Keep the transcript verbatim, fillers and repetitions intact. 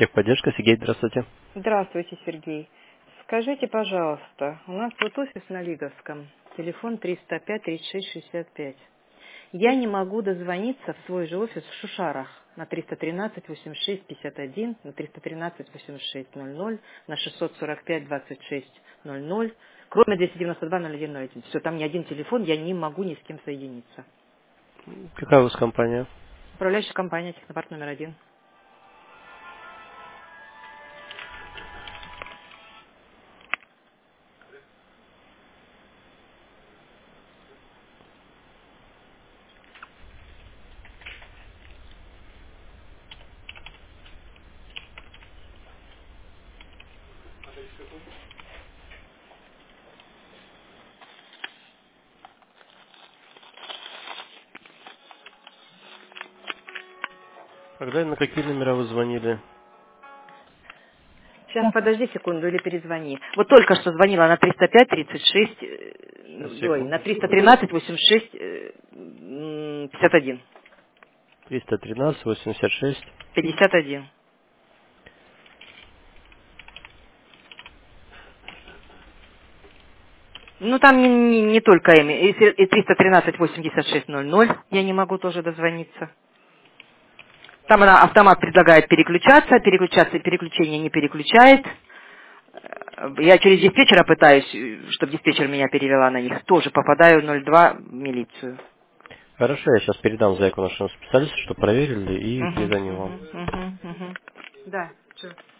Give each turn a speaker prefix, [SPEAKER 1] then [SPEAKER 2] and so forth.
[SPEAKER 1] Техподдержка, Сергей, здравствуйте.
[SPEAKER 2] Здравствуйте, Сергей. Скажите, пожалуйста, у нас тут офис на Лиговском, телефон триста пять тридцать шесть шестьдесят пять. Я не могу дозвониться в свой же офис в Шушарах на триста тринадцать восемьдесят шесть пятьдесят один, на триста тринадцать восемьдесят шесть ноль ноль, на шестьсот сорок пять двадцать шесть ноль ноль, кроме двести девяносто два ноль один ноль один. Все, там ни один телефон, я не могу ни с кем соединиться.
[SPEAKER 1] Какая у вас компания?
[SPEAKER 2] Управляющая компания, технопарк номер один.
[SPEAKER 1] Когда и на какие номера вы звонили?
[SPEAKER 2] Сейчас, подожди секунду или перезвони. Вот только что звонила на триста пять тридцать шесть,
[SPEAKER 1] Сейчас,
[SPEAKER 2] э, ой, на триста
[SPEAKER 1] секундочку.
[SPEAKER 2] тринадцать восемьдесят шесть э, м, пятьдесят один.
[SPEAKER 1] триста тринадцать восемьдесят шесть.
[SPEAKER 2] пятьдесят один. Ну, там не, не- не только ими. И се- и триста тринадцать восемьдесят шесть ноль ноль я не могу тоже дозвониться. Там она автомат предлагает переключаться, переключаться, переключение не переключает. Э, Я через диспетчера пытаюсь, чтобы диспетчер меня перевела на них. Тоже попадаю в ноль два в милицию.
[SPEAKER 1] Хорошо, я сейчас передам заявку нашему специалисту, что проверили и
[SPEAKER 2] Мгм,
[SPEAKER 1] перезвоню вам.
[SPEAKER 2] мгм, мгм, мгм. Да, всё.